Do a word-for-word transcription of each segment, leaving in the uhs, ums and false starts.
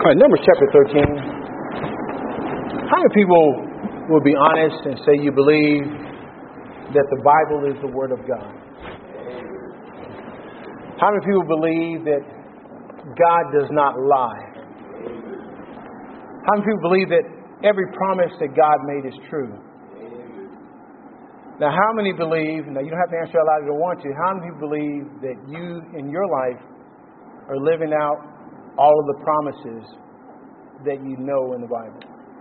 All right, Numbers chapter thirteen. How many people will be honest and say you believe that the Bible is the Word of God? How many people believe that God does not lie? How many people believe that every promise that God made is true? Now, how many believe, now you don't have to answer out loud if you don't want to, how many people believe that you in your life are living out all of the promises that you know in the Bible?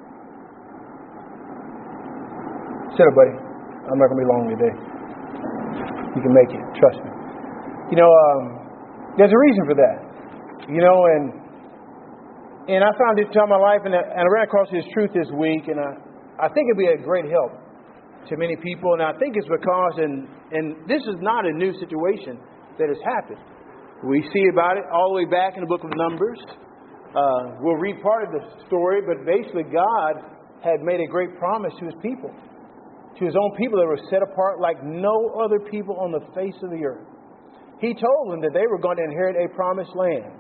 Sit up, buddy. I'm not going to be long today. You can make it. Trust me. You know, um, there's a reason for that. You know, and and I found this throughout my life, and I, and I ran across this truth this week, and I, I think it'd be a great help to many people. And I think it's because, and and this is not a new situation that has happened. We see about it all the way back in the book of Numbers. Uh, we'll read part of the story, but basically God had made a great promise to His people, to His own people that were set apart like no other people on the face of the earth. He told them that they were going to inherit a promised land.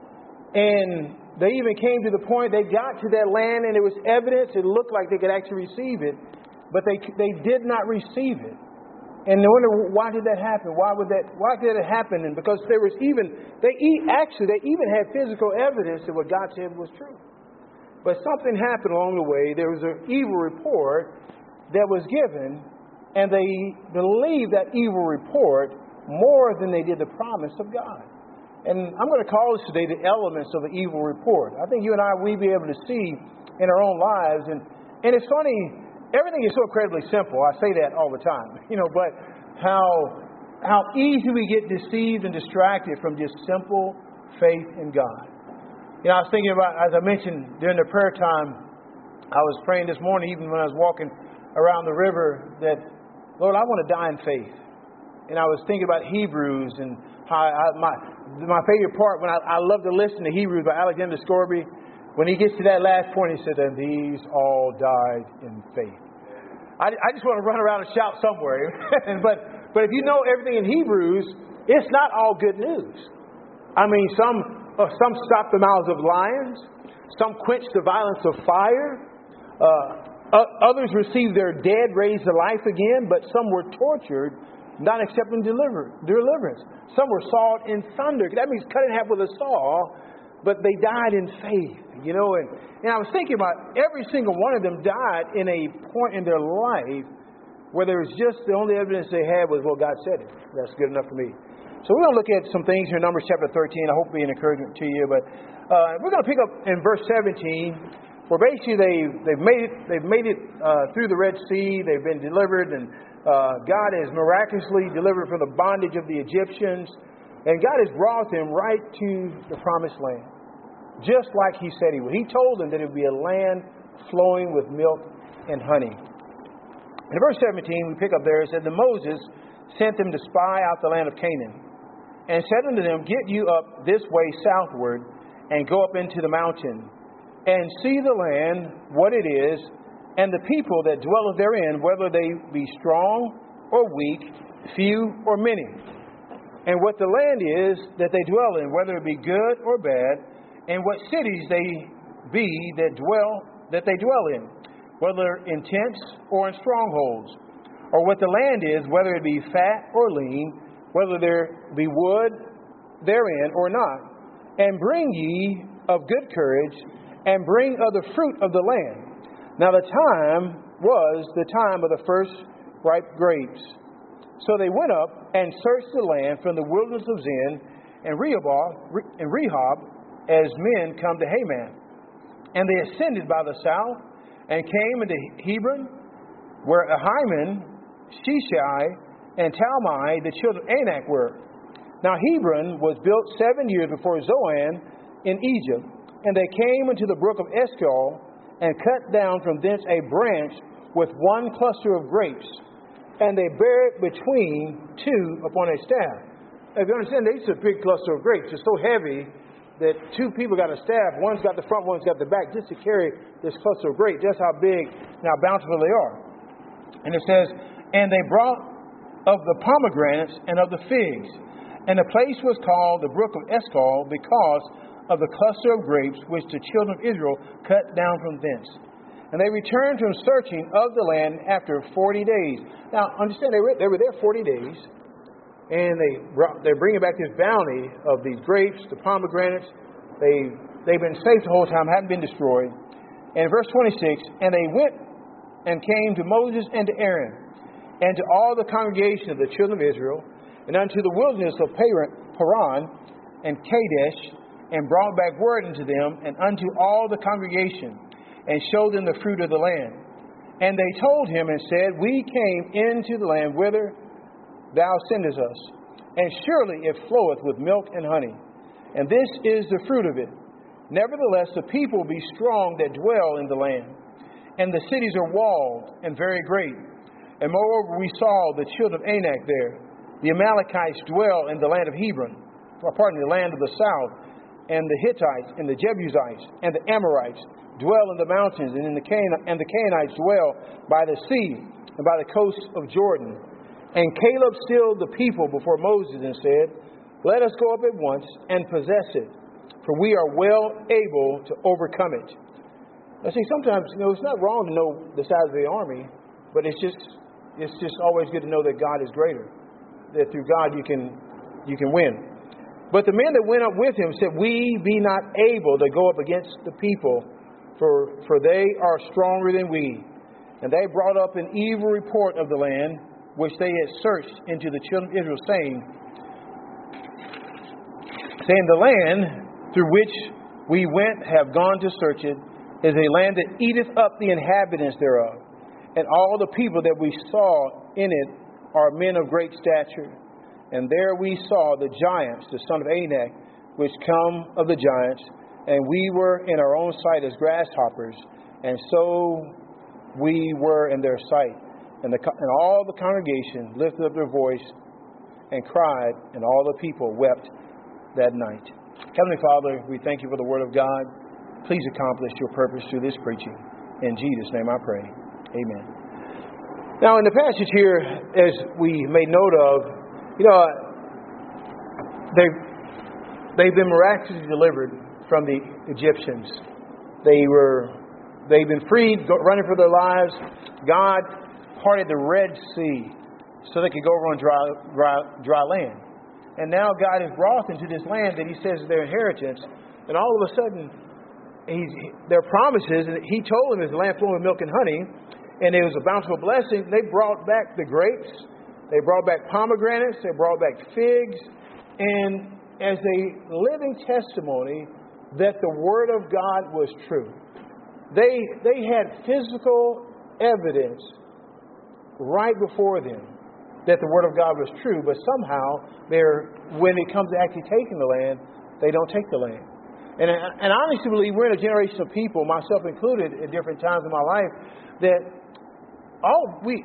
And they even came to the point they got to that land and it was evidence, it looked like they could actually receive it, but they they did not receive it. And they wonder, why did that happen? Why would that? Why did it happen? And because there was even, they actually, they even had physical evidence that what God said was true. But something happened along the way. There was an evil report that was given, and they believed that evil report more than they did the promise of God. And I'm going to call this today the elements of the evil report. I think you and I, we be able to see in our own lives. And, and it's funny, everything is so incredibly simple. I say that all the time, you know, but how how easy we get deceived and distracted from just simple faith in God. You know, I was thinking about, as I mentioned during the prayer time, I was praying this morning, even when I was walking around the river, that, Lord, I want to die in faith. And I was thinking about Hebrews and how I, my my favorite part, when I, I love to listen to Hebrews by Alexander Scourby. When he gets to that last point, he said, and these all died in faith. I, I just want to run around and shout somewhere. but but if you know everything in Hebrews, it's not all good news. I mean, some uh, some stopped the mouths of lions. Some quenched the violence of fire. Uh, uh, others received their dead raised to life again. But some were tortured, not accepting deliver, deliverance. Some were sawed in thunder. That means cut in half with a saw. But they died in faith, you know. And, and I was thinking about every single one of them died in a point in their life where there was just the only evidence they had was, well, God said it. That's good enough for me. So we're going to look at some things here in Numbers chapter thirteen. I hope it'll be an encouragement to you. But uh, we're going to pick up in verse seventeen, where basically they, they've made it, they've made it uh, through the Red Sea. They've been delivered, and uh, God has miraculously delivered from the bondage of the Egyptians. And God has brought them right to the promised land, just like He said He would. He told them that it would be a land flowing with milk and honey. In verse seventeen, we pick up there, it said, that Moses sent them to spy out the land of Canaan, and said unto them, get you up this way southward, and go up into the mountain, and see the land, what it is, and the people that dwelleth therein, whether they be strong or weak, few or many. And what the land is that they dwell in, whether it be good or bad, and what cities they be that dwell that they dwell in, whether in tents or in strongholds, or what the land is, whether it be fat or lean, whether there be wood therein or not. And bring ye of good courage, and bring of the fruit of the land. Now the time was the time of the first ripe grapes. So they went up and searched the land from the wilderness of Zin and Rehoboth and Rehob, as men come to Haman. And they ascended by the south and came into Hebron, where Ahiman, Sheshai, and Talmai, the children of Anak, were. Now Hebron was built seven years before Zoan in Egypt. And they came into the brook of Eshcol and cut down from thence a branch with one cluster of grapes. And they bear it between two upon a staff. If you understand, this is a big cluster of grapes. It's so heavy that two people got a staff. One's got the front, one's got the back, just to carry this cluster of grapes. That's how big and how bountiful they are. And it says, and they brought of the pomegranates and of the figs. And the place was called the brook of Eshcol because of the cluster of grapes which the children of Israel cut down from thence. And they returned from searching of the land after forty days. Now, understand, they were, they were there forty days, and they brought, they're bringing back this bounty of these grapes, the pomegranates. They, they've been safe the whole time, haven't been destroyed. And verse twenty-six, and they went and came to Moses and to Aaron, and to all the congregation of the children of Israel, and unto the wilderness of Paran and Kadesh, and brought back word unto them, and unto all the congregation, and showed them the fruit of the land. And they told him and said, We came into the land whither thou sendest us, and surely it floweth with milk and honey, and this is the fruit of it. Nevertheless, the people be strong that dwell in the land, and the cities are walled and very great. And moreover, we saw the children of Anak there. The Amalekites dwell in the land of Hebron, or pardon, the land of the south, and the Hittites, and the Jebusites, and the Amorites dwell in the mountains, and in the Can- and the Canaanites dwell by the sea and by the coast of Jordan. And Caleb stilled the people before Moses and said, Let us go up at once and possess it, for we are well able to overcome it. Now see, sometimes, you know, it's not wrong to know the size of the army, but it's just it's just always good to know that God is greater, that through God you can you can win. But the men that went up with him said, We be not able to go up against the people, for for they are stronger than we. And they brought up an evil report of the land which they had searched into the children of Israel, saying, saying, The land through which we went have gone to search it is a land that eateth up the inhabitants thereof. And all the people that we saw in it are men of great stature. And there we saw the giants, the son of Anak, which come of the giants. And we were in our own sight as grasshoppers. And so we were in their sight. And, the, and all the congregation lifted up their voice and cried. And all the people wept that night. Heavenly Father, we thank you for the Word of God. Please accomplish your purpose through this preaching. In Jesus' name I pray. Amen. Now, in the passage here, as we made note of, you know, they've, they've been miraculously delivered from the Egyptians. They were, they've been freed, running for their lives. God parted the Red Sea so they could go over on dry, dry, dry land. And now God has brought them to this land that he says is their inheritance. And all of a sudden, he's, their promises, and he told them it's a land flowing with milk and honey, and it was a bountiful blessing. They brought back the grapes. They brought back pomegranates. They brought back figs. And as a living testimony that the Word of God was true. They, they had physical evidence right before them that the Word of God was true, but somehow they're, when it comes to actually taking the land, they don't take the land. And, and I honestly believe we're in a generation of people, myself included, at different times in my life, that all we,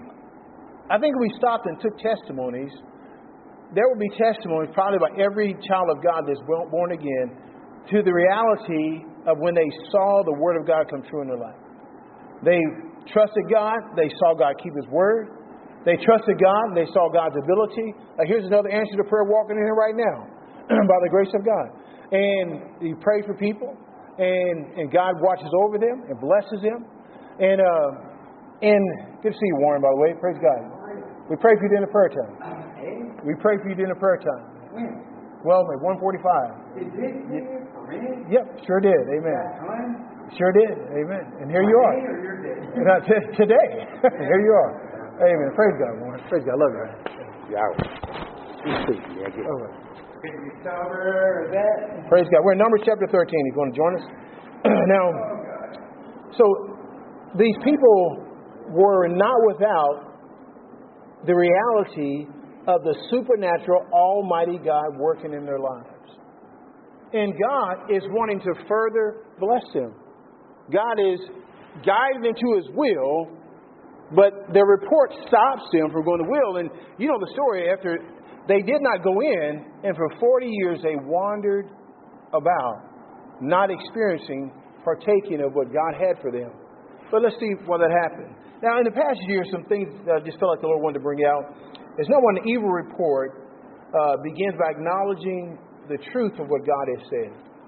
I think if we stopped and took testimonies, there would be testimonies probably by every child of God that's born again to the reality of when they saw the Word of God come true in their life. They trusted God. They saw God keep His Word. They trusted God. They saw God's ability. Like, here's another answer to prayer walking in here right now by the grace of God. And you pray for people, and, and God watches over them and blesses them. And uh, and good to see you, Warren, by the way. Praise God. We pray for you during the prayer time. We pray for you during the prayer time. Well, at one forty-five. Did this rain? Yep, sure did. Amen. Sure did. Amen. And here you are. Not t- today. Here you are. Amen. Praise God, Warren. Praise God. I love you. Yeah. All right. Praise God. We're in Numbers chapter thirteen. You want to join us? Now, so these people were not without the reality of the supernatural Almighty God working in their lives. And God is wanting to further bless them. God is guiding them to His will, but their report stops them from going to will. And you know the story. After they did not go in, and for forty years they wandered about, not experiencing, partaking of what God had for them. But let's see why that happened. Now, in the passage here, some things that I just felt like the Lord wanted to bring out. There's no one evil report uh, begins by acknowledging the truth of what God has said.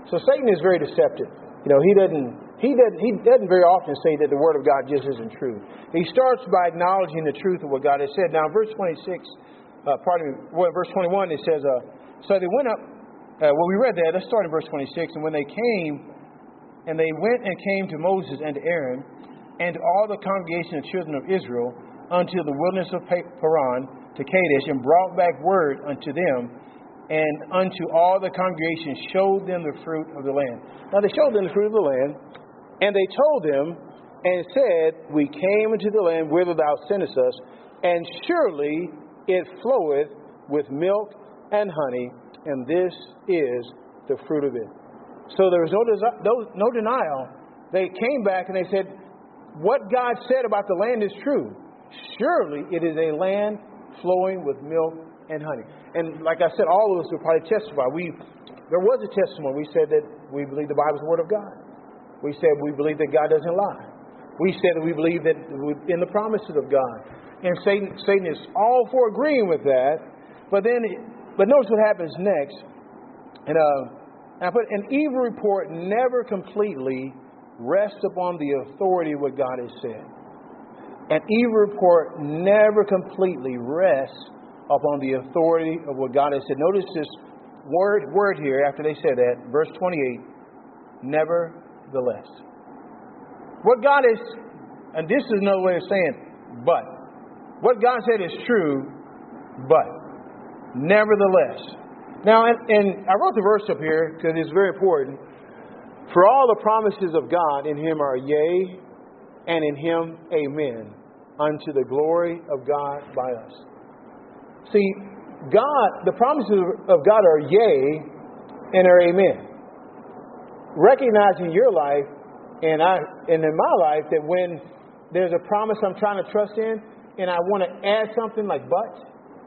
So Satan is very deceptive. You know, he doesn't he doesn't he doesn't very often say that the Word of God just isn't true. He starts by acknowledging the truth of what God has said. Now, verse twenty-six, uh, pardon me, well, verse twenty-one, it says, uh, so they went up. Uh, well, we read that. Let's start in verse twenty-six. And when they came, and they went and came to Moses and to Aaron, and to all the congregation of children of Israel, unto the wilderness of Paran, to Kadesh, and brought back word unto them, and unto all the congregation showed them the fruit of the land. Now they showed them the fruit of the land, and they told them, and said, we came into the land whither thou sentest us, and surely it floweth with milk and honey, and this is the fruit of it. So there was no, desi- no, no denial. They came back and they said, what God said about the land is true. Surely it is a land flowing with milk and honey. And like I said, all of us would probably testify. We there was a testimony. We said that we believe the Bible is the Word of God. We said we believe that God doesn't lie. We said that we believe that in the promises of God. And Satan, Satan is all for agreeing with that. But then, but notice what happens next. And uh, I put an evil report never completely rests upon the authority of what God has said. An evil report never completely rests upon the authority of what God has said. Notice this word word here after they said that, verse twenty-eight, nevertheless. What God is, and this is another way of saying, but. What God said is true, but. Nevertheless. Now, and, and I wrote the verse up here because it's very important. For all the promises of God in Him are yea, and in Him amen, unto the glory of God by us. See, God, the promises of God are yea and are amen. Recognizing your life and I and in my life that when there's a promise I'm trying to trust in and I want to add something like but,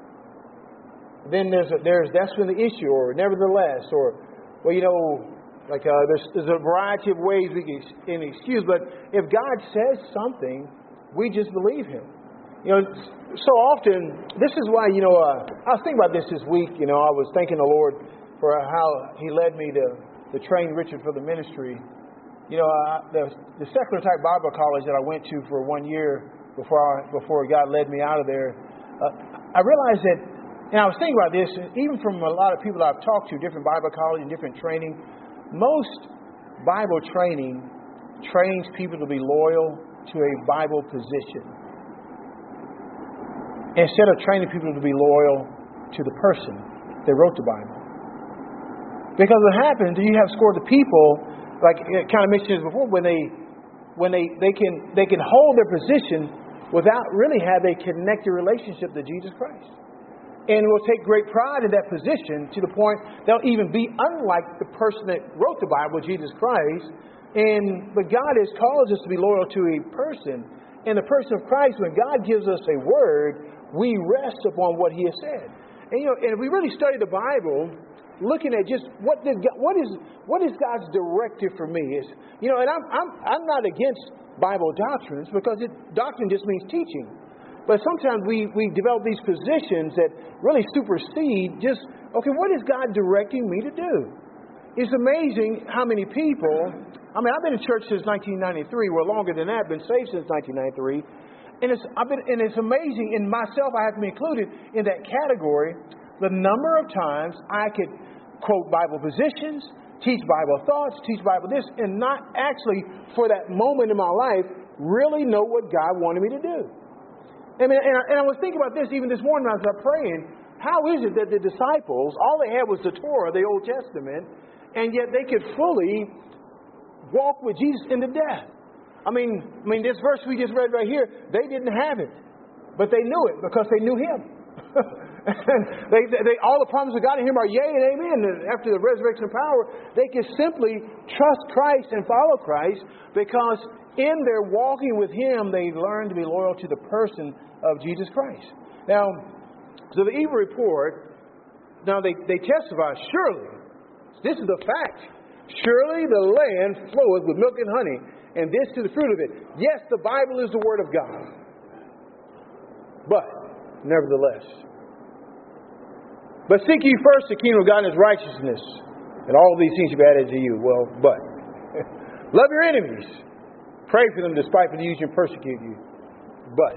then there's a, there's that's when the issue, or nevertheless, or well, you know, like uh, there's, there's a variety of ways we can excuse. But if God says something, we just believe Him. You know, so often, this is why, you know, uh, I was thinking about this this week. You know, I was thanking the Lord for how He led me to, to train Richard for the ministry. You know, uh, the, the secular type Bible college that I went to for one year before I, before God led me out of there, uh, I realized that, and I was thinking about this, even from a lot of people I've talked to, different Bible college and different training, most Bible training trains people to be loyal to a Bible position, instead of training people to be loyal to the person that wrote the Bible. Because what happens, you have scores of people, like it kind of mentioned this before, when they when they, they can they can hold their position without really have a connected relationship to Jesus Christ. And will take great pride in that position to the point they'll even be unlike the person that wrote the Bible, Jesus Christ. And but God has called us to be loyal to a person. And the person of Christ, when God gives us a word, we rest upon what He has said. And you know, and if we really study the Bible, looking at just what did God, what is what is God's directive for me is, you know, and I'm I'm I'm not against Bible doctrines, because it, doctrine just means teaching. But sometimes we, we develop these positions that really supersede just, okay, what is God directing me to do? It's amazing how many people, I mean, I've been in church since nineteen ninety-three, well, longer than that, been saved since nineteen ninety-three. And it's, I've been, and it's amazing, in myself, I have to be included in that category, the number of times I could quote Bible positions, teach Bible thoughts, teach Bible this, and not actually, for that moment in my life, really know what God wanted me to do. I mean, and I, and I was thinking about this even this morning as I was praying. How is it that the disciples, all they had was the Torah, the Old Testament, and yet they could fully walk with Jesus into death? I mean, I mean, this verse we just read right here, they didn't have it, but they knew it because they knew Him. And they, they, all the promises of God in Him are yea and amen. And after the resurrection power, they can simply trust Christ and follow Christ because in their walking with Him, they learn to be loyal to the person of Jesus Christ. Now, so the evil report, now they, they testify, surely, this is the fact, surely the land floweth with milk and honey, and this to the fruit of it. Yes, the Bible is the Word of God. But, nevertheless, but seek ye first the kingdom of God and His righteousness, And all these things you've added to you. Well, but love your enemies. Pray for them despite they use you and persecute you. But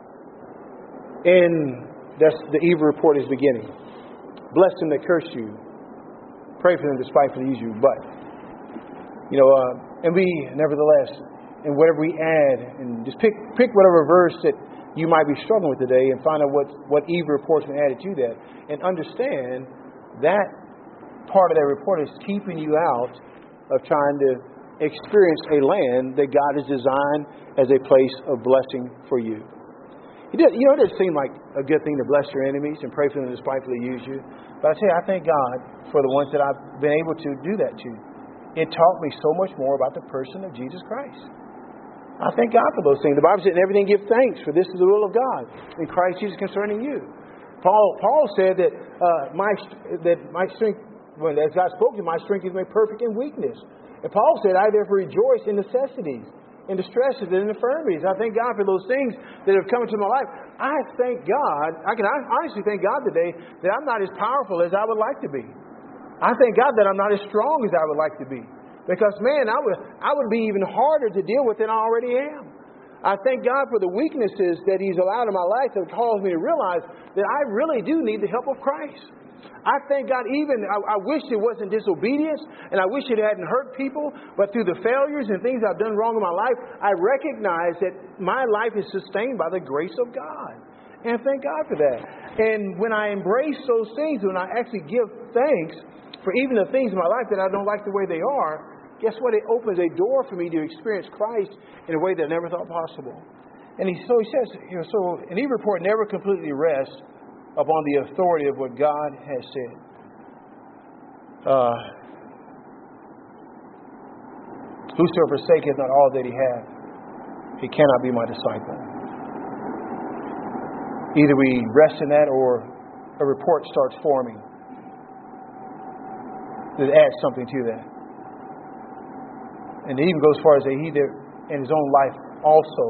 and that's the evil report is beginning. Bless them that curse you. Pray for them despite they use you. But you know, uh, and we nevertheless, and whatever we add, and just pick pick whatever verse that you might be struggling with today, and find out what what evil report's been added to that, and understand that part of that report is keeping you out of trying to experience a land that God has designed as a place of blessing for you. You know, it doesn't seem like a good thing to bless your enemies and pray for them to despitefully use you. But I tell you, I thank God for the ones that I've been able to do that to. It taught me so much more about the person of Jesus Christ. I thank God for those things. The Bible said, in everything give thanks, for this is the will of God in Christ Jesus concerning you. Paul Paul said that uh, my that my strength, when as God spoke to you, my strength is made perfect in weakness. And Paul said, I therefore rejoice in necessities, in distresses, and in infirmities. I thank God for those things that have come into my life. I thank God, I can honestly thank God today that I'm not as powerful as I would like to be. I thank God that I'm not as strong as I would like to be. Because, man, I would, I would be even harder to deal with than I already am. I thank God for the weaknesses that He's allowed in my life that cause me to realize that I really do need the help of Christ. I thank God even, I, I wish it wasn't disobedience, and I wish it hadn't hurt people, but through the failures and things I've done wrong in my life, I recognize that my life is sustained by the grace of God. And thank God for that. And when I embrace those things, when I actually give thanks for even the things in my life that I don't like the way they are, guess what? It opens a door for me to experience Christ in a way that I never thought possible. And he, so he says, you know, so an evil report never completely rests upon the authority of what God has said. Uh, Whosoever forsaketh not all that he hath, he cannot be my disciple. Either we rest in that, or a report starts forming that adds something to that. And it even goes as far as that he that in his own life also,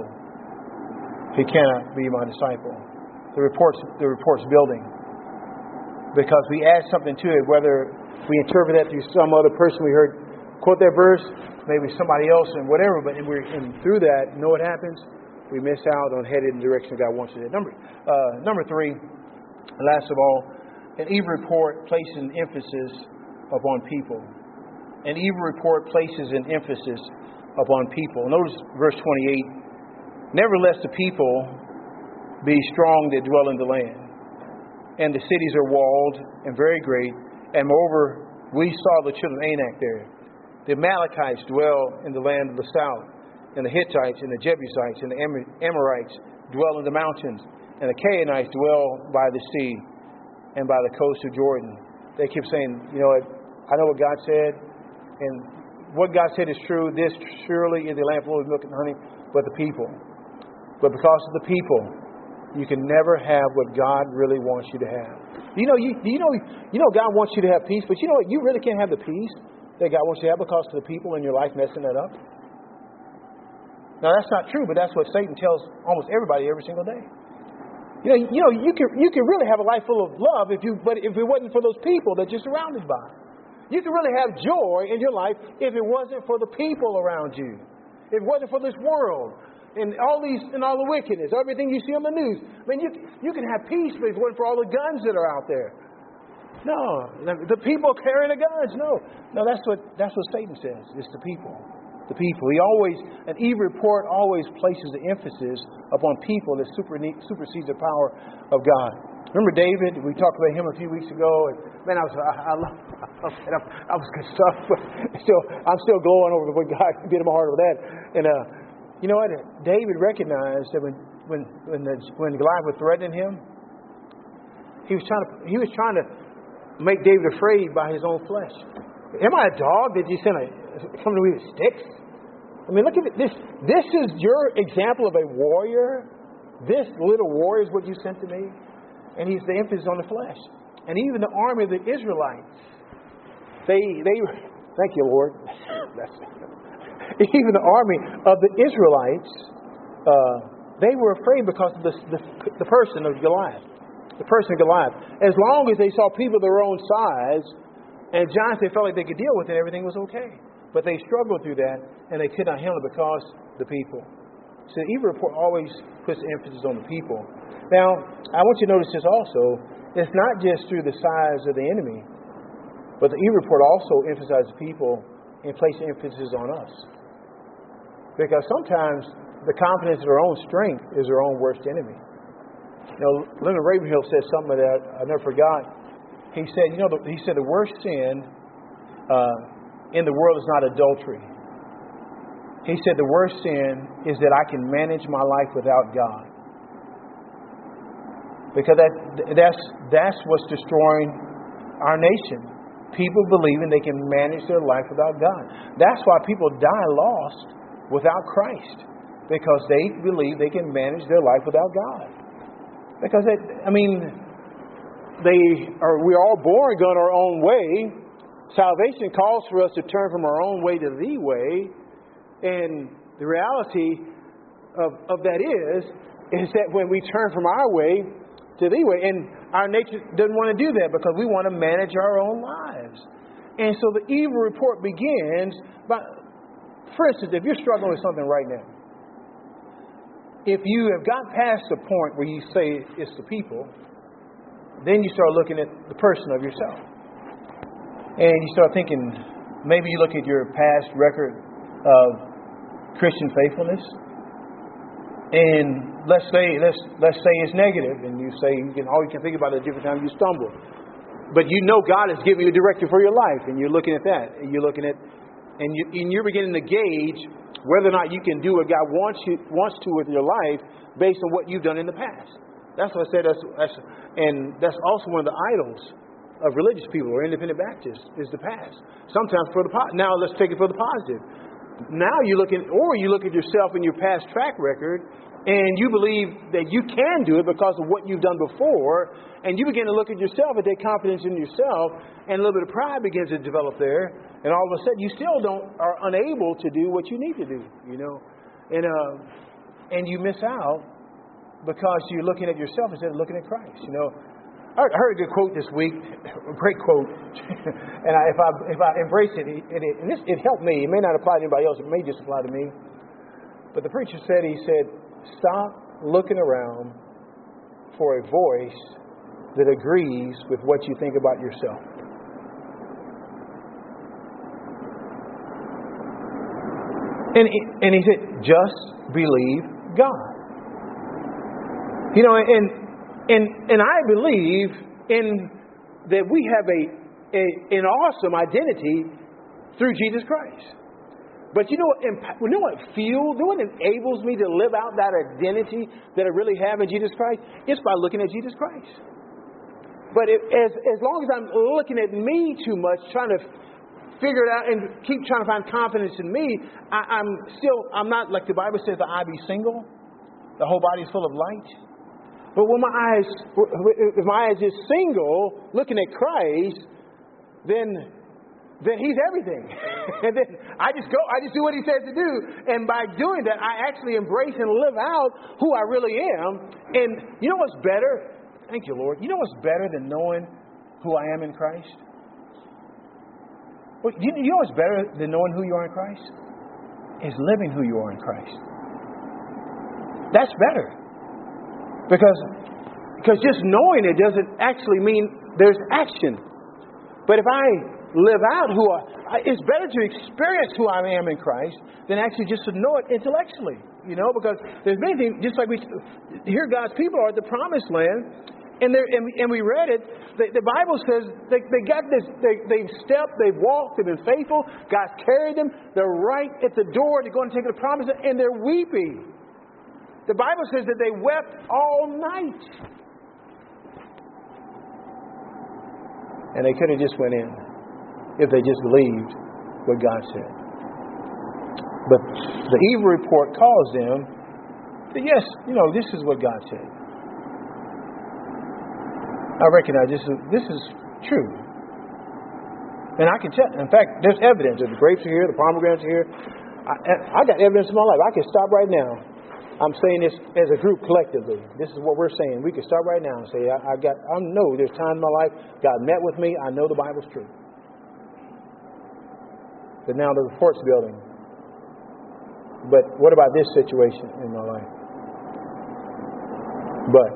he cannot be my disciple. The report's, the report's building. Because we add something to it, whether we interpret that through some other person we heard quote that verse, maybe somebody else and whatever, but and we're, and through that, you know what happens? We miss out on headed in the direction God wants us to. Number, uh, number three, last of all, an evil report places an emphasis upon people. An evil report places an emphasis upon people. Notice verse twenty-eight. Nevertheless, the people be strong that dwell in the land, and the cities are walled and very great. And moreover, we saw the children of Anak there. The Amalekites dwell in the land of the south, and the Hittites and the Jebusites and the Amorites dwell in the mountains, and the Canaanites dwell by the sea and by the coast of Jordan. They keep saying, you know what, I know what God said, and what God said is true. This surely is the land flowing with milk and honey, but the people. But because of the people, you can never have what God really wants you to have. You know, you, you know, you know, God wants you to have peace, but you know what? You really can't have the peace that God wants you to have because of the people in your life messing that up. Now, that's not true, but that's what Satan tells almost everybody every single day. You know, you know, you can you can really have a life full of love if you, but if it wasn't for those people that you're surrounded by, you can really have joy in your life if it wasn't for the people around you, if it wasn't for this world. And all these, and all the wickedness, everything you see on the news. I mean, you you can have peace, but if it wasn't for all the guns that are out there. No, the people carrying the guns. No, no, that's what that's what Satan says. It's the people, the people. He always, an evil report always places the emphasis upon people that super, supersedes the power of God. Remember David? We talked about him a few weeks ago. And man, I was I, I love that. I was good stuff. But still, I'm still glowing over what God did in my heart with that. And uh. You know what? David recognized that when when when, the, when Goliath was threatening him, he was trying to he was trying to make David afraid by his own flesh. Am I a dog that you sent a come to me with sticks? I mean, look at it. This this is your example of a warrior. This little warrior is what you sent to me, and he's the emphasis on the flesh. And even the army of the Israelites, they they thank you, Lord. That's even the army of the Israelites, uh, they were afraid because of the, the, the person of Goliath. The person of Goliath. As long as they saw people their own size, And giants, they felt like they could deal with it. Everything was okay. But they struggled through that, and they could not handle it because the people. So the evil report always puts emphasis on the people. Now, I want you to notice this also. It's not just through the size of the enemy, but the evil report also emphasizes people and places emphasis on us. Because sometimes the confidence in our own strength is our own worst enemy. You know, Leonard Ravenhill said something that I never forgot. He said, you know, the, he said the worst sin uh, in the world is not adultery. He said the worst sin is that I can manage my life without God. Because that that's that's what's destroying our nation. People believing they can manage their life without God. That's why people die lost without Christ. Because they believe they can manage their life without God. Because, it, I mean, they are, we're all born going our own way. Salvation calls for us to turn from our own way to the way. And the reality of, of that is, is that when we turn from our way to the way, and our nature doesn't want to do that because we want to manage our own lives. And so the evil report begins by, for instance, if you're struggling with something right now, if you have got past the point where you say it's the people, then you start looking at the person of yourself. And you start thinking, maybe you look at your past record of Christian faithfulness. And let's say let's let's say it's negative, and you say you can all you can think about it different times you stumble. But you know God has given you a directive for your life, and you're looking at that. And you're looking at and you and you're beginning to gauge whether or not you can do what God wants you wants to with your life based on what you've done in the past. That's what I said. That's, that's, and that's also one of the idols of religious people or independent Baptists is the past. Sometimes for the po- now let's take it for the positive. Now you look at, or you look at yourself in your past track record, and you believe that you can do it because of what you've done before, and you begin to look at yourself and take confidence in yourself, and a little bit of pride begins to develop there, and all of a sudden you still don't are unable to do what you need to do, you know, and uh, and you miss out. Because you're looking at yourself instead of looking at Christ. You know, I heard a good quote this week, a great quote, and I, if I if I embrace it, it, it, and this, it helped me. It may not apply to anybody else. It may just apply to me. But the preacher said, he said, stop looking around for a voice that agrees with what you think about yourself. And and he said, just believe God. You know, and and and I believe in that we have a, a an awesome identity through Jesus Christ. But you know what? You know what fuels? You know what enables me to live out that identity that I really have in Jesus Christ? It's by looking at Jesus Christ. But it, as as long as I'm looking at me too much, trying to figure it out and keep trying to find confidence in me, I, I'm still I'm not like the Bible says. The eye be single, the whole body is full of light. But when my eyes, if my eyes is single, looking at Christ, then, then He's everything. And then I just go, I just do what He says to do. And by doing that, I actually embrace and live out who I really am. And you know what's better? Thank you, Lord. You know what's better than knowing who I am in Christ? Well, you, you know what's better than knowing who you are in Christ? Is living who you are in Christ. That's better. Because, because just knowing it doesn't actually mean there's action. But if I live out who I, it's better to experience who I am in Christ than actually just to know it intellectually. You know, because there's many things, just like we hear God's people are at the promised land, and they and, and we read it. The, the Bible says they, they got this. They, they've stepped, they've walked, they've been faithful. God's carried them. They're right at the door to go and take the promise, and they're weeping. The Bible says that they wept all night. And they could have just went in if they just believed what God said. But the evil report calls them that, yes, you know, this is what God said. I recognize this is, this is true. And I can tell. In fact, there's evidence. The grapes are here. The pomegranates are here. I, I got evidence in my life. I can stop right now. I'm saying this as a group collectively. This is what we're saying. We can start right now and say, I, I got, I know there's time in my life God met with me. I know the Bible's true. that now the report's building. But what about this situation in my life? But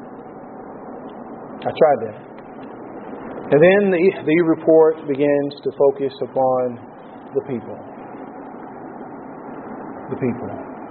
I tried that. And then the, the report begins to focus upon the people. The people.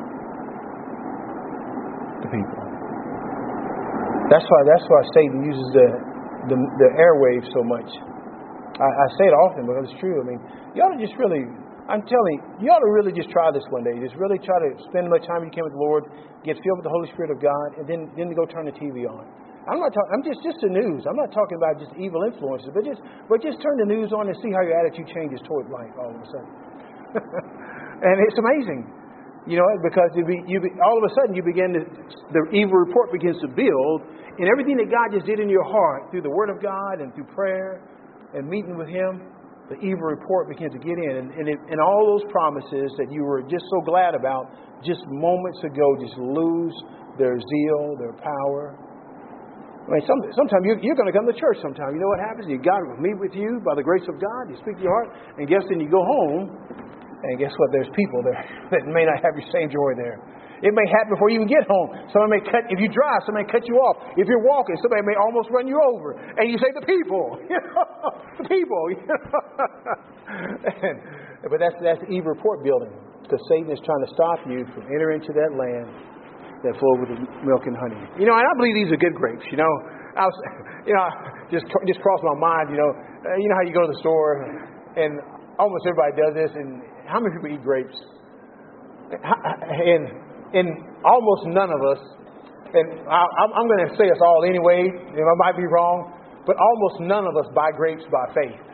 The people. That's why that's why Satan uses the the, the airwaves so much. I, I say it often because it's true. I mean, you ought to just really, I'm telling you, you ought to really just try this one day. Just really try to spend as much time as you can with the Lord, get filled with the Holy Spirit of God, and then then go turn the T V on. I'm not talking. I'm just just the news. I'm not talking about just evil influences, but just but just turn the news on and see how your attitude changes toward life all of a sudden. And it's amazing, you know, because you be, you be, all of a sudden you begin to the evil report begins to build, and everything that God just did in your heart through the Word of God and through prayer and meeting with Him, the evil report begins to get in, and and, it, and all those promises that you were just so glad about just moments ago just lose their zeal, their power. I mean, some, sometimes you, you're going to come to church sometime. You know what happens? You God will meet with you by the grace of God. You speak to your heart. And guess then you go home. And guess what? There's people there that may not have your same joy there. It may happen before you even get home. Someone may cut, if you drive, somebody may cut you off. If you're walking, somebody may almost run you over. And you say, the people. You know, the people. You know? and, but that's, that's the evil report building. Because Satan is trying to stop you from entering into that land that flow with the milk and honey. You know, and I believe these are good grapes. You know, I was, you know, just just crossed my mind. You know, uh, you know how you go to the store and almost everybody does this. And how many people eat grapes? And and almost none of us. And I, I'm going to say us all anyway. And I might be wrong, but almost none of us buy grapes by faith.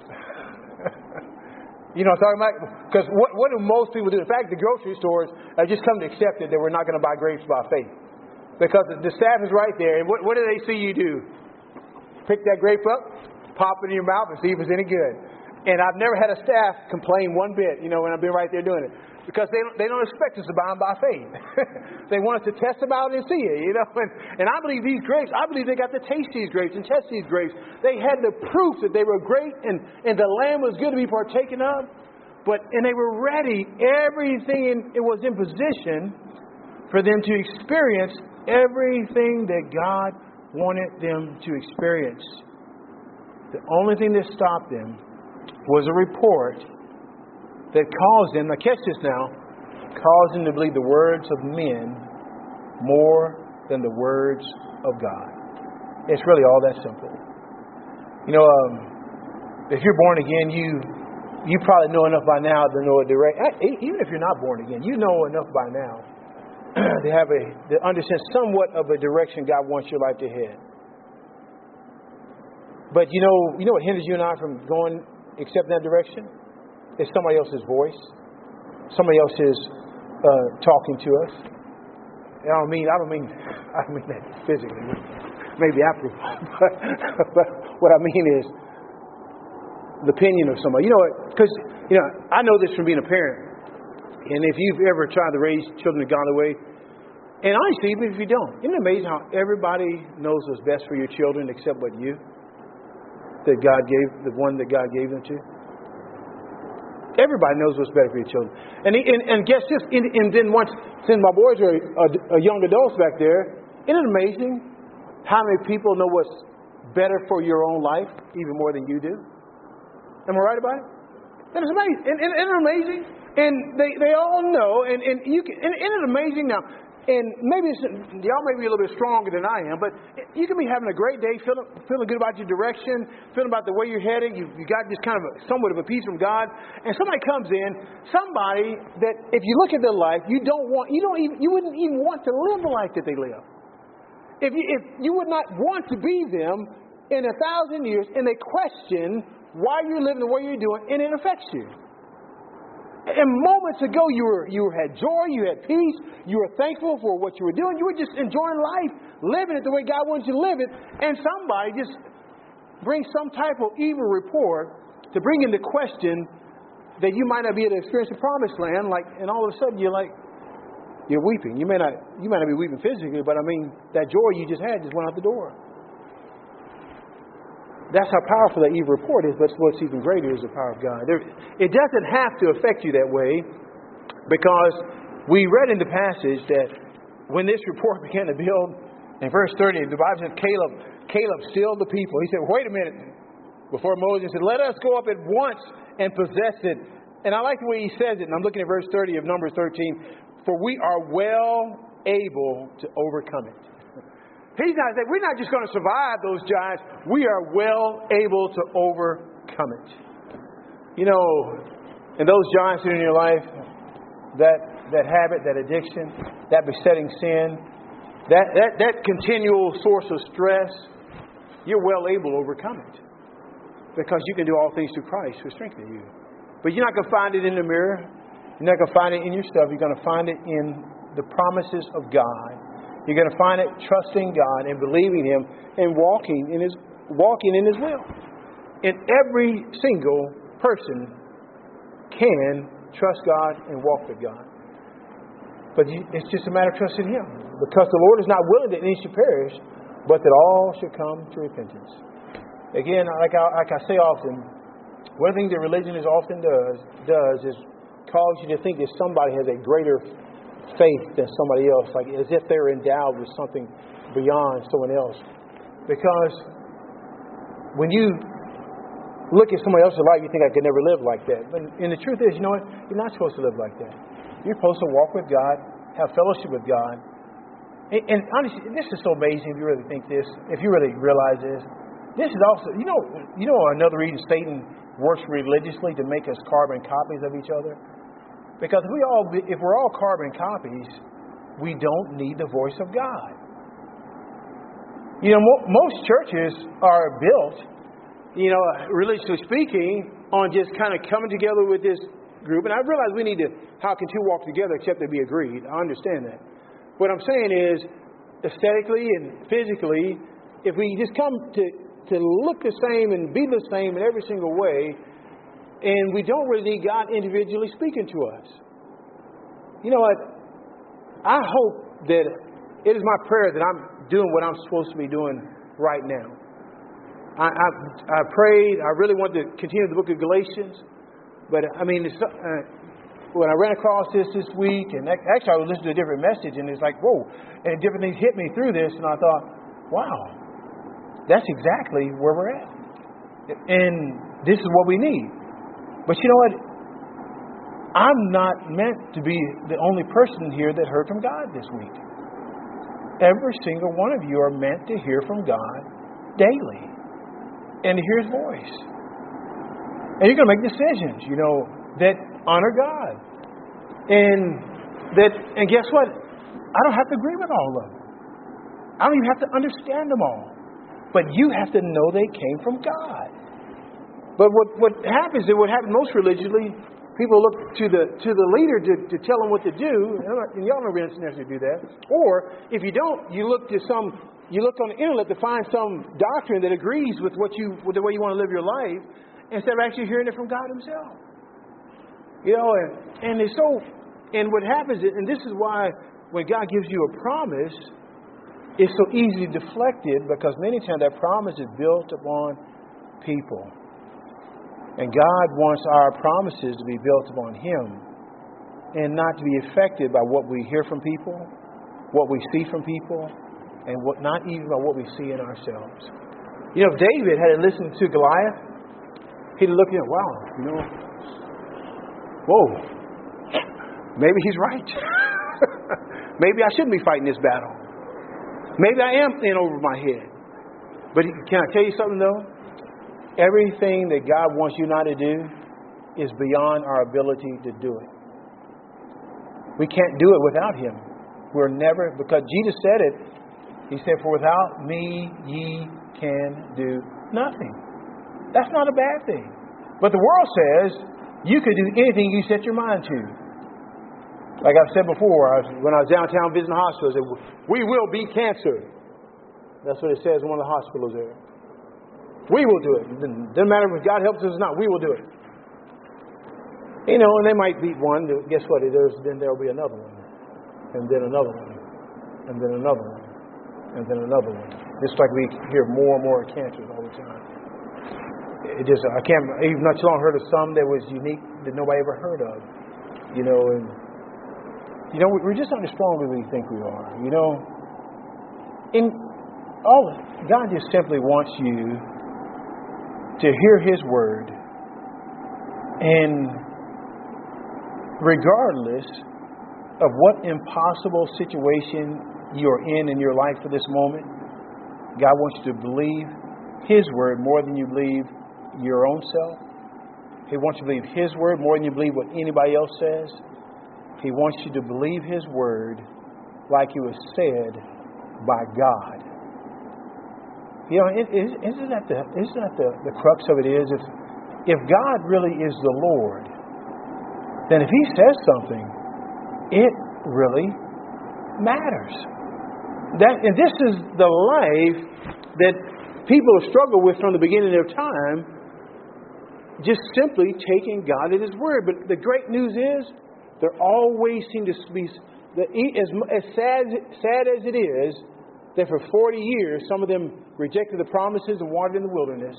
You know what I'm talking about? Because what, what do most people do? In fact, the grocery stores have just come to accept it that we're not going to buy grapes by faith. Because the staff is right there. And what, what do they see you do? Pick that grape up, pop it in your mouth, and see if it's any good. And I've never had a staff complain one bit, you know, when I've been right there doing it. Because they don't, they don't expect us to buy them by faith. They want us to test them out and see it, you know. And, and I believe these grapes, I believe they got to taste these grapes and test these grapes. They had the proof that they were great and, and the lamb was good to be partaken of. But, and they were ready, everything in, it was in position for them to experience everything that God wanted them to experience. The only thing that stopped them was a report that caused them, now catch this now, caused them to believe the words of men more than the words of God. It's really all that simple. You know, um, if you're born again, you you probably know enough by now to know a direct. Even if you're not born again, you know enough by now to have a to understand somewhat of a direction God wants your life to head. But you know, you know what hinders you and I from going accepting that direction? It's somebody else's voice. Somebody else is uh, talking to us. And I don't mean I don't mean I don't mean that physically. Maybe after, but, but what I mean is the opinion of somebody. You know what? Because you know I know this from being a parent. And if you've ever tried to raise children that gone away, and honestly, even if you don't, isn't it amazing how everybody knows what's best for your children except what you? That God gave, the one that God gave them to. Everybody knows what's better for your children. And and, and guess this, and, and then once, since my boys are, are, are young adults back there, isn't it amazing how many people know what's better for your own life even more than you do? Am I right about it? And it's amazing. And, and, isn't it amazing? And they, they all know, and, and you can, and isn't it amazing now? And maybe it's, y'all may be a little bit stronger than I am, but you can be having a great day, feeling, feeling good about your direction, feeling about the way you're heading. You, you got just kind of a, somewhat of a peace from God. And somebody comes in, somebody that if you look at their life, you don't want, you don't even, you wouldn't even want to live the life that they live. If you, if you would not want to be them in a thousand years, and they question why you're living the way you're doing, and it affects you. And moments ago, you were you had joy, you had peace, you were thankful for what you were doing. You were just enjoying life, living it the way God wants you to live it. And somebody just brings some type of evil report to bring into question that you might not be able to experience the promised land. Like, and all of a sudden, you're like, you're weeping. You may not you may not be weeping physically, but I mean that joy you just had just went out the door. that's how powerful that evil report is, but what's even greater is the power of God. There, it doesn't have to affect you that way, because we read in the passage that when this report began to build, in verse thirty, the Bible says Caleb, Caleb stilled the people. He said, wait a minute, before Moses said, let us go up at once and possess it. And I like the way he says it, and I'm looking at verse thirty of Numbers thirteen, for we are well able to overcome it. He's not saying we're not just going to survive those giants. We are well able to overcome it. You know, and those giants that are in your life, that that habit, that addiction, that besetting sin, that, that, that continual source of stress, you're well able to overcome it. Because you can do all things through Christ who strengthens you. But you're not going to find it in the mirror. You're not going to find it in yourself. You're going to find it in the promises of God. You're going to find it trusting God and believing Him and walking in His walking in His will. And every single person can trust God and walk with God. But it's just a matter of trusting Him. Because the Lord is not willing that any should perish, but that all should come to repentance. Again, like I, like I say often, one thing that religion is often does does is cause you to think that somebody has a greater faith than somebody else, like as if they're endowed with something beyond someone else. Because when you look at somebody else's life, you think, I could never live like that. But and the truth is, you know what? You're not supposed to live like that. You're supposed to walk with God, have fellowship with God. And, and honestly, this is so amazing if you really think this, if you really realize this. This is also, you know, you know another reason Satan works religiously to make us carbon copies of each other? Because if we all, if we're all carbon copies, we don't need the voice of God. You know, mo- most churches are built, you know, religiously speaking, on just kind of coming together with this group. And I realize we need to, how can two walk together except they be agreed? I understand that. What I'm saying is, aesthetically and physically, if we just come to, to look the same and be the same in every single way, and we don't really need God individually speaking to us. You know what? I hope that it is my prayer that I'm doing what I'm supposed to be doing right now. I, I, I prayed. I really want to continue the book of Galatians. But, I mean, it's, uh, when I ran across this this week, and actually I was listening to a different message, and it's like, whoa, and different things hit me through this, and I thought, wow, that's exactly where we're at. And this is what we need. But you know what? I'm not meant to be the only person here that heard from God this week. Every single one of you are meant to hear from God daily and to hear His voice. And you're going to make decisions, you know, that honor God. And that, and guess what? I don't have to agree with all of them. I don't even have to understand them all. But you have to know they came from God. But what, what happens is, what happens most religiously, people look to the to the leader to, to tell them what to do, and y'all never necessarily do that. Or if you don't, you look to some, you look on the internet to find some doctrine that agrees with what you, with the way you want to live your life, instead of actually hearing it from God Himself. You know, and and it's so, and what happens is, and this is why when God gives you a promise, it's so easily deflected, because many times that promise is built upon people. And God wants our promises to be built upon Him and not to be affected by what we hear from people, what we see from people, and what not even by what we see in ourselves. You know, if David had listened to Goliath, he'd look at, wow, you know, whoa, maybe he's right. Maybe I shouldn't be fighting this battle. Maybe I am in over my head. But can I tell you something, though? Everything that God wants you not to do is beyond our ability to do it. We can't do it without Him. We're never, because Jesus said it. He said, for without me, ye can do nothing. That's not a bad thing. But the world says you can do anything you set your mind to. Like I've said before, I was, when I was downtown visiting hospitals, I said, we will beat cancer. That's what it says in one of the hospitals there. We will do it. It doesn't matter if God helps us or not. We will do it. You know, and they might beat one. Guess what? There's, then there will be another one. And then another one. And then another one. And then another one. Just like we hear more and more cancers all the time. it just, I can't, even not too long heard of some that was unique that nobody ever heard of. You know, and, you know, we're just not as strong as we think we are. You know, in all, God just simply wants you to hear His word, and regardless of what impossible situation you're in in your life for this moment, God wants you to believe His word more than you believe your own self. He wants you to believe His word more than you believe what anybody else says. He wants you to believe His word like it was said by God. You know, isn't that the isn't that the, the crux of it is? If if God really is the Lord, then if He says something, it really matters. That and this is the life that people have struggled with from the beginning of time, just simply taking God at His word. But the great news is, there always seem to be, as, as sad, sad as it is, that for forty years, some of them rejected the promises and wandered in the wilderness.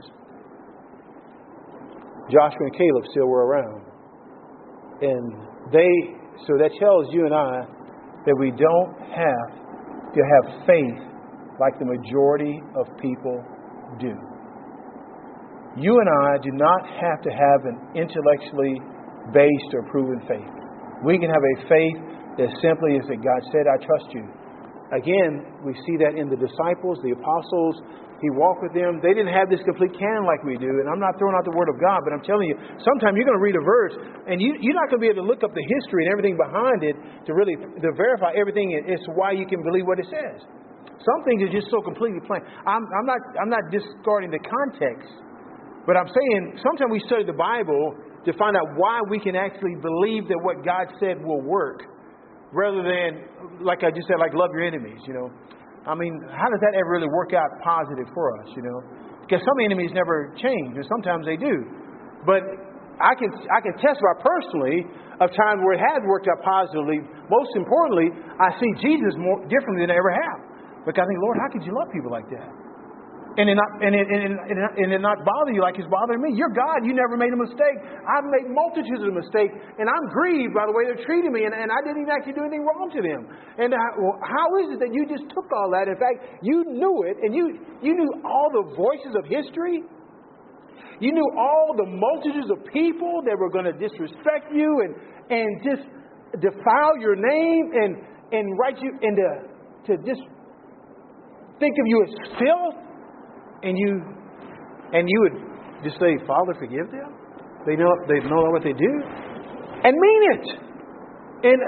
Joshua and Caleb still were around. And they, so that tells you and I that we don't have to have faith like the majority of people do. You and I do not have to have an intellectually based or proven faith. We can have a faith that simply is that God said, I trust you. Again, we see that in the disciples, the apostles. He walked with them. They didn't have this complete canon like we do. And I'm not throwing out the Word of God, but I'm telling you, sometimes you're going to read a verse and you, you're not going to be able to look up the history and everything behind it to really to verify everything as to why you can believe what it says. Some things are just so completely plain. I'm, I'm not I'm not discarding the context, but I'm saying sometimes we study the Bible to find out why we can actually believe that what God said will work, rather than, like I just said, like love your enemies, you know. I mean, how does that ever really work out positive for us, you know? Because some enemies never change, and sometimes they do. But I can I can testify personally of times where it has worked out positively. Most importantly, I see Jesus more differently than I ever have. Because I think, Lord, how could you love people like that? And it not and it, and, it, and it not bother you like it's bothering me. You're God. You never made a mistake. I've made multitudes of mistakes, and I'm grieved by the way they're treating me, and, and I didn't even actually do anything wrong to them. And I, well, how is it that you just took all that? In fact, you knew it, and you you knew all the voices of history. You knew all the multitudes of people that were going to disrespect you and and just defile your name and and write you into to just think of you as filth. And you, and you would just say, Father, forgive them. They know they know what they do, and mean it. And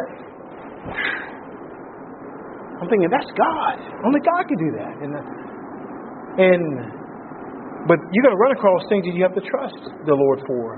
I'm thinking that's God. Only God can do that. And and but you're going to run across things that you have to trust the Lord for,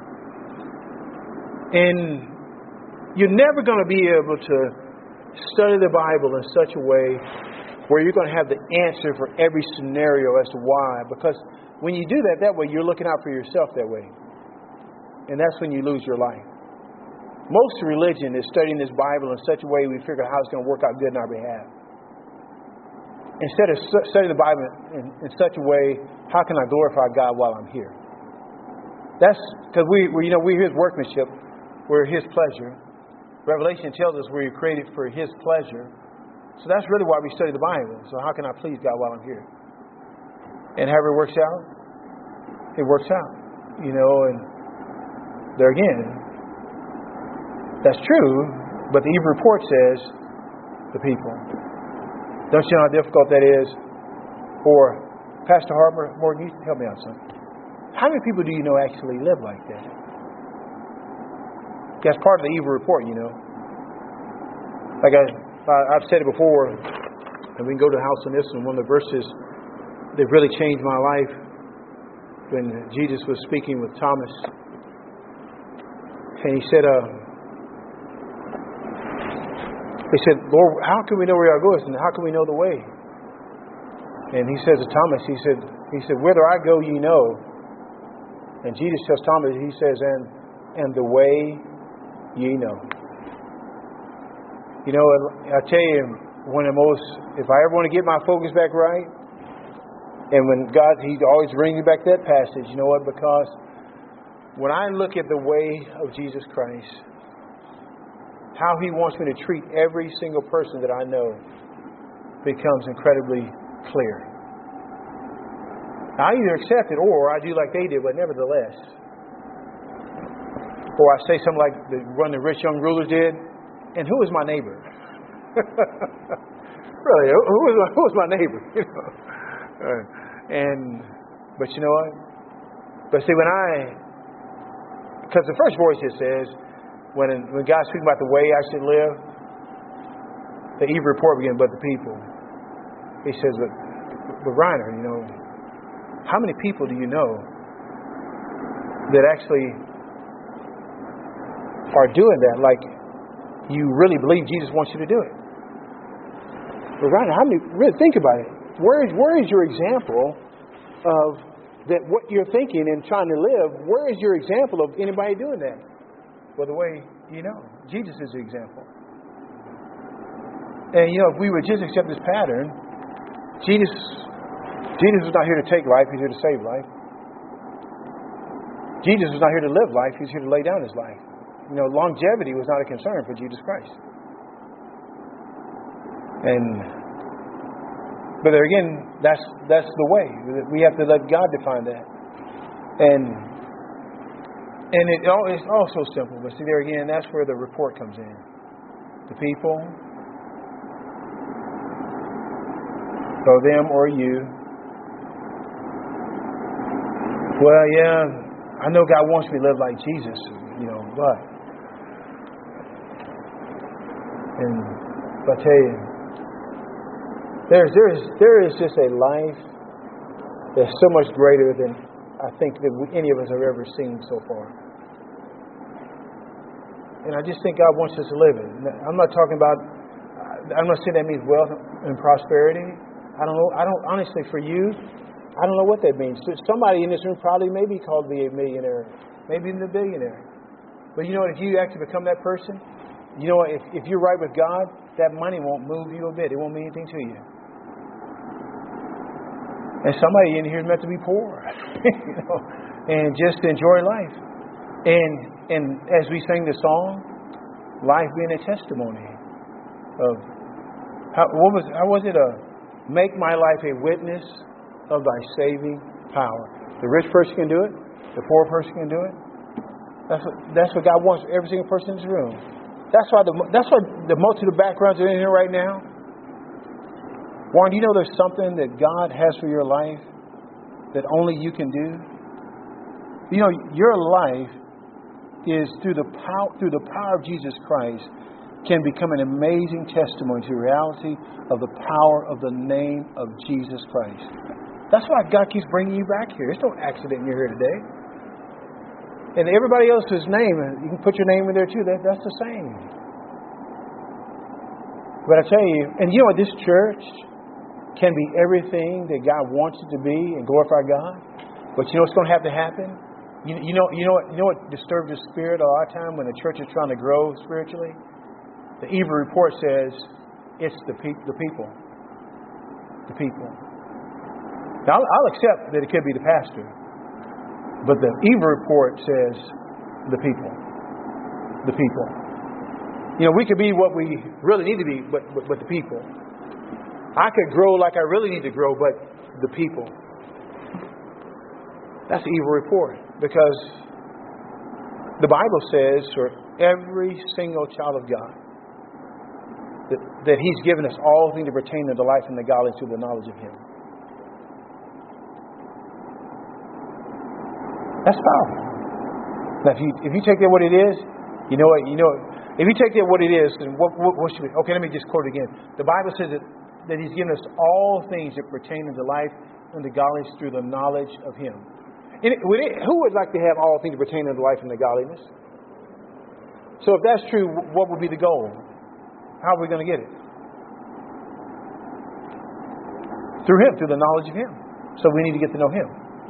and you're never going to be able to study the Bible in such a way where you're going to have the answer for every scenario as to why. Because when you do that that way, you're looking out for yourself that way. And that's when you lose your life. Most religion is studying this Bible in such a way we figure out how it's going to work out good in our behalf. Instead of studying the Bible in, in such a way, how can I glorify God while I'm here? That's because we, we, you know, we're His workmanship. We're His pleasure. Revelation tells us we're created for His pleasure. So that's really why we study the Bible. So how can I please God while I'm here? And however it works out, it works out. You know, and there again, that's true, but the evil report says the people. Don't you know how difficult that is? Or, Pastor Harper, Morgan, you help me out, son. How many people do you know actually live like that? That's part of the evil report, you know. Like I... I've said it before, and we can go to the house on this one. One of the verses that really changed my life when Jesus was speaking with Thomas. And he said, uh, he said, Lord, how can we know where you are going? And how can we know the way? And he says to Thomas, he said, he said, whither I go, ye know. And Jesus tells Thomas, he says, and, and the way ye know. You know, I tell you, one of the most, if I ever want to get my focus back right, And when God, He always brings you back to that passage. You know what? Because when I look at the way of Jesus Christ, how He wants me to treat every single person that I know becomes incredibly clear. I either accept it or I do like they did, but nevertheless. Or I say something like the one the rich young rulers did. And who is my neighbor? Really, who is my, who is my neighbor? You know? Uh, and but you know what? But see, when I, because the first voice it says, when when God speaks about the way I should live, the evil report begins, but the people. He says, but, but Reiner, you know, how many people do you know that actually are doing that? Like, you really believe Jesus wants you to do it. But Reiner, how many? Really think about it. Where is where is your example of that? What you're thinking and trying to live? Where is your example of anybody doing that? Well, the way you know, Jesus is the example. And you know, if we would just accept this pattern, Jesus, Jesus was not here to take life; He's here to save life. Jesus was not here to live life; He's here to lay down His life. You know, longevity was not a concern for Jesus Christ. And but there again, that's that's the way. We have to let God define that. And and it all it's also simple. But see, there again, that's where the report comes in. The people, or them or you. Well, yeah, I know God wants me to live like Jesus, you know, but and I tell you, There's there is there is just a life that's so much greater than I think that we, any of us have ever seen so far. And I just think God wants us to live it. I'm not talking about. I'm not saying that means wealth and prosperity. I don't know. I don't honestly for you. I don't know what that means. Somebody in this room probably may be called to be a millionaire, maybe even a billionaire. But you know what? If you actually become that person, you know what? If, if you're right with God, that money won't move you a bit. It won't mean anything to you. And somebody in here is meant to be poor, you know, and just enjoy life. And and as we sing the song, life being a testimony of how what was how was it a make my life a witness of Thy saving power. The rich person can do it. The poor person can do it. That's what that's what God wants for every single person in this room. That's why the that's why the multitude of backgrounds are in here right now. Warren, do you know there's something that God has for your life that only you can do? You know, your life is through the power through the power of Jesus Christ can become an amazing testimony to the reality of the power of the name of Jesus Christ. That's why God keeps bringing you back here. It's no accident you're here today. And everybody else's name, you can put your name in there too. That, that's the same. But I tell you, and you know what, this church can be everything that God wants it to be and glorify God. But you know what's going to have to happen? You, you know, you know what, you know what disturbs the spirit a lot of time when the church is trying to grow spiritually? The evil report says it's the, pe- the people. The people. Now, I'll, I'll accept that it could be the pastor. But the evil report says the people. The people. You know, we could be what we really need to be, but, but, but the people. I could grow like I really need to grow, but the people. That's the evil report. Because the Bible says for every single child of God that, that He's given us all things that pertain to the life and the godliness through the knowledge of Him. That's powerful. Now, if you if you take that what it is, you know what you know. If you take that what it is, then what, what, what should we? Okay, let me just quote it again. The Bible says that. that He's given us all things that pertain to life and the godliness through the knowledge of Him. And it, would it, who would like to have all things that pertain to life and the godliness? So if that's true, what would be the goal? How are we going to get it? Through Him, through the knowledge of Him. So we need to get to know Him.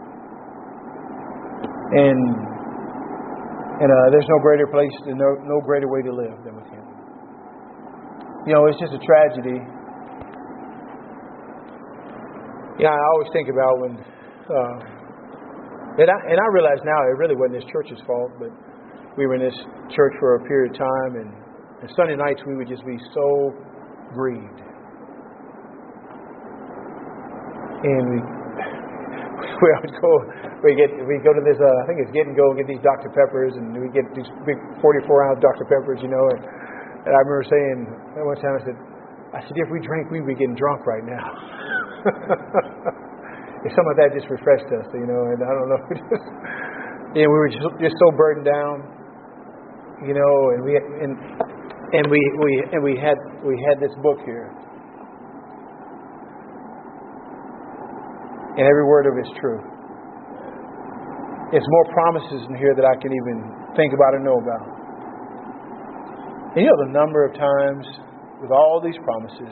And and uh, there's no greater place, no, no greater way to live than with Him. You know, it's just a tragedy Yeah, I always think about when, uh, and, I, and I realize now it really wasn't this church's fault, but we were in this church for a period of time, and, and Sunday nights we would just be so grieved. And we we would go, we get we go to this, uh, I think it's Get and Go, get these Doctor Peppers, and we get these big forty-four ounce Doctor Peppers, you know. And, and I remember saying one time, I said, I said, if we drank, we'd be getting drunk right now. And some of that just refreshed us, you know. And I don't know, just, you know, we were just, just so burdened down, you know. And we and and we we and we had we had this book here. And every word of it is true. There's more promises in here that I can even think about or know about. And you know the number of times with all these promises,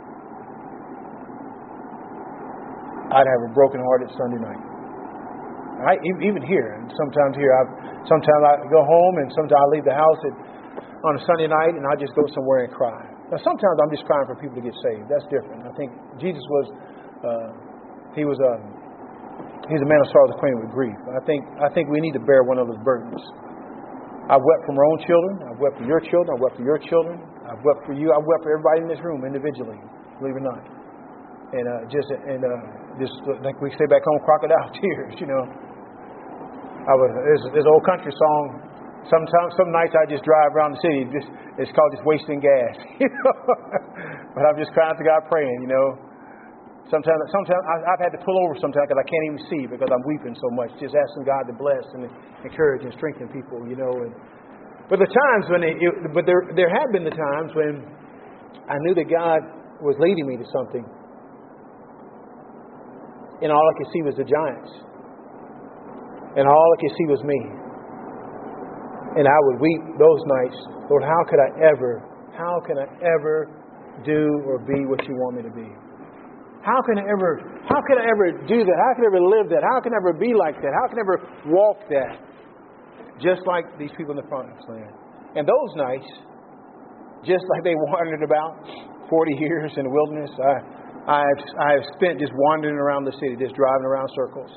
I'd have a broken heart at Sunday night. I, even here, and sometimes here, I sometimes I go home and sometimes I leave the house at, on a Sunday night and I just go somewhere and cry. Now sometimes I'm just crying for people to get saved. That's different. I think Jesus was... Uh, He was a he's a man of sorrows, acquainted with grief. I think I think we need to bear one of those burdens. I've wept for my own children. I've wept for your children. I've wept for your children. I've wept for you. I've wept for everybody in this room individually, believe it or not. And uh, just and uh, just like we say back home, crocodile tears. You know, I was there's this old country song. Sometimes some nights I just drive around the city. Just it's called just wasting gas. You know, but I'm just crying to God, praying. You know. Sometimes, sometimes I've had to pull over sometimes because I can't even see because I'm weeping so much. Just asking God to bless and encourage and strengthen people, you know. And, but the times when, it, it, but there, there have been the times when I knew that God was leading me to something, and all I could see was the giants, and all I could see was me. And I would weep those nights, Lord, how could I ever, how can I ever do or be what you want me to be? How can I ever, how can I ever do that? How can I ever live that? How can I ever be like that? How can I ever walk that? Just like these people in the promised land. And those nights, just like they wandered about forty years in the wilderness, I, I've, I've spent just wandering around the city, just driving around circles.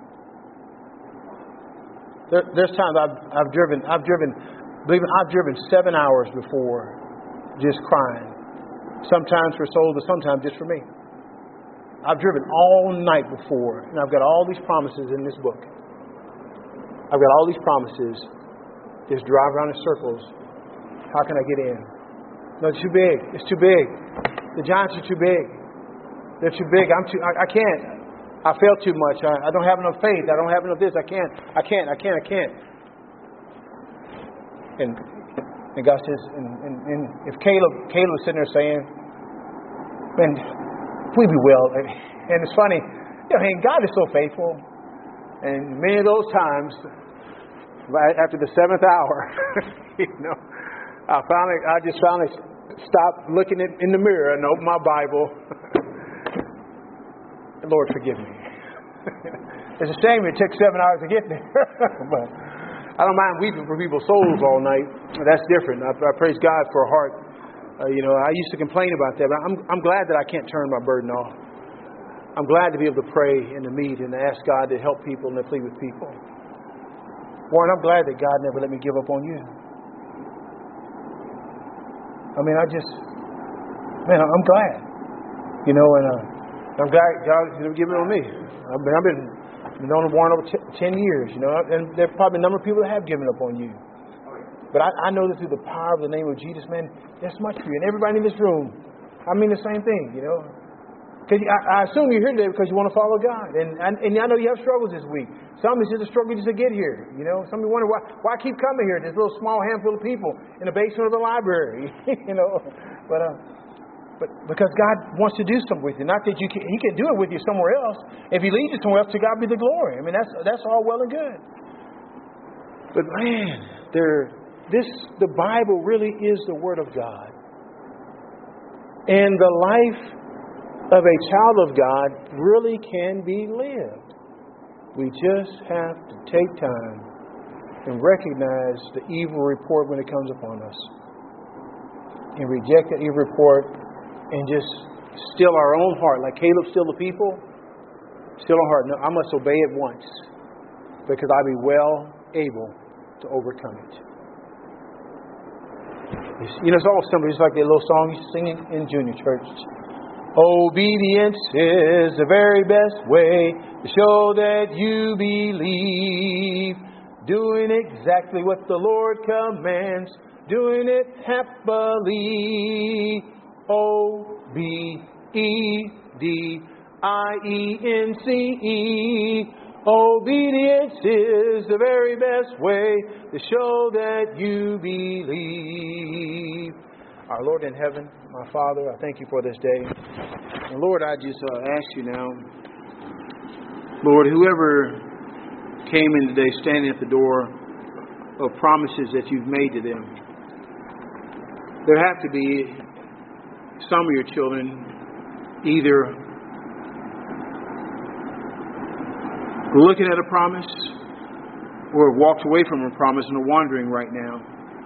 There, there's times I've, I've driven, I've driven, believe me, I've driven seven hours before, just crying. Sometimes for souls, but sometimes just for me. I've driven all night before, and I've got all these promises in this book. I've got all these promises. Just drive around in circles. How can I get in? No, it's too big. It's too big. The giants are too big. They're too big. I'm too. I, I can't. I fail too much. I, I don't have enough faith. I don't have enough this. I can't. I can't. I can't. I can't. And and God says, and, and, and if Caleb, Caleb was sitting there saying, "Man, we be well." And it's funny, you know, and God is so faithful. And many of those times, right after the seventh hour, you know, I finally, I just finally stopped looking in, in the mirror and opened my Bible. Lord, forgive me. It's a shame it took seven hours to get there, but I don't mind weeping for people's souls all night. That's different. I, I praise God for a heart. Uh, you know, I used to complain about that, but I'm I'm glad that I can't turn my burden off. I'm glad to be able to pray and to meet and to ask God to help people and to plead with people. Warren, I'm glad that God never let me give up on you. I mean, I just, man, I'm glad. You know, and uh, I'm glad God never given up on me. I've been, I've been, been known Warren over t- ten years, you know, and there are probably a number of people that have given up on you. But I, I know that through the power of the name of Jesus, man, there's much for you. And everybody in this room, I mean the same thing, you know. Because I, I assume you're here today because you want to follow God. And, and and I know you have struggles this week. Some is just a struggle just to get here. You know, some of you wonder why why I keep coming here. This little small handful of people in the basement of the library. You know, but uh, but because God wants to do something with you. Not that you can, He can do it with you somewhere else. If He leads you somewhere else, to God be the glory. I mean, that's that's all well and good. But man, there. This, the Bible really is the Word of God. And the life of a child of God really can be lived. We just have to take time and recognize the evil report when it comes upon us. And reject the evil report and just still our own heart. Like Caleb stilled the people, Still don't hurt. No, I must obey it once, because I be well able to overcome it. You know, it's all simple, just like that little song you sing in junior church. Obedience is the very best way to show that you believe. Doing exactly what the Lord commands, doing it happily. O B E D I E N C E. Obedience is the very best way to show that you believe. Our Lord in heaven, my Father, I thank you for this day. And Lord, I just uh, ask you now, Lord, whoever came in today standing at the door of promises that you've made to them, there have to be some of your children either looking at a promise or have walked away from a promise and are wandering right now.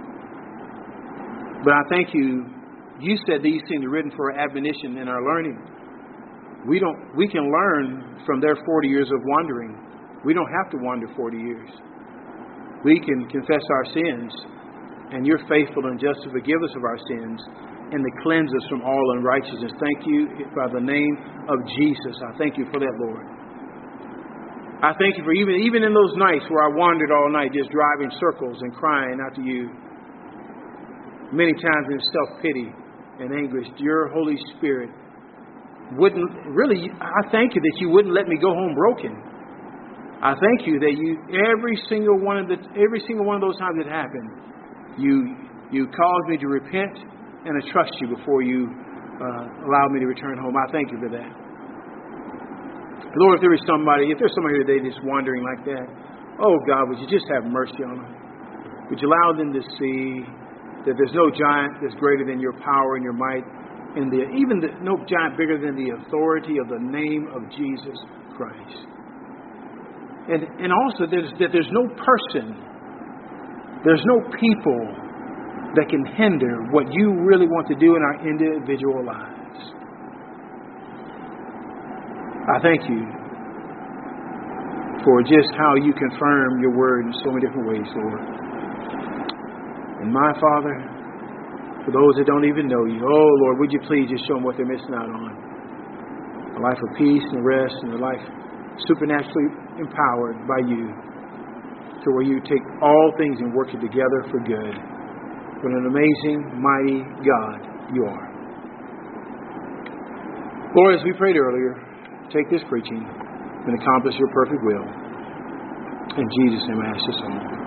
But I thank you. You said these things are written for admonition in our learning. We don't. We can learn from their forty years of wandering. We don't have to wander forty years. We can confess our sins, and you're faithful and just to forgive us of our sins and to cleanse us from all unrighteousness. Thank you by the name of Jesus. I thank you for that, Lord. I thank you for even, even in those nights where I wandered all night just driving circles and crying out to you. Many times in self-pity and anguish, your Holy Spirit wouldn't really, I thank you that you wouldn't let me go home broken. I thank you that you, every single one of the, every single one of those times it happened, you, you caused me to repent and to trust you before you uh, allowed me to return home. I thank you for that. Lord, if there is somebody, if there's somebody here today that's wandering like that, oh God, would you just have mercy on them? Would you allow them to see that there's no giant that's greater than your power and your might, and the, even the, no giant bigger than the authority of the name of Jesus Christ. And and also there's, that there's no person, there's no people that can hinder what you really want to do in our individual lives. I thank you for just how you confirm your word in so many different ways, Lord. And my Father, for those that don't even know you, oh Lord, would you please just show them what they're missing out on? A life of peace and rest, and a life supernaturally empowered by you, to where you take all things and work it together for good. What an amazing, mighty God you are. Lord, as we prayed earlier, take this preaching and accomplish your perfect will. In Jesus' name I ask this all.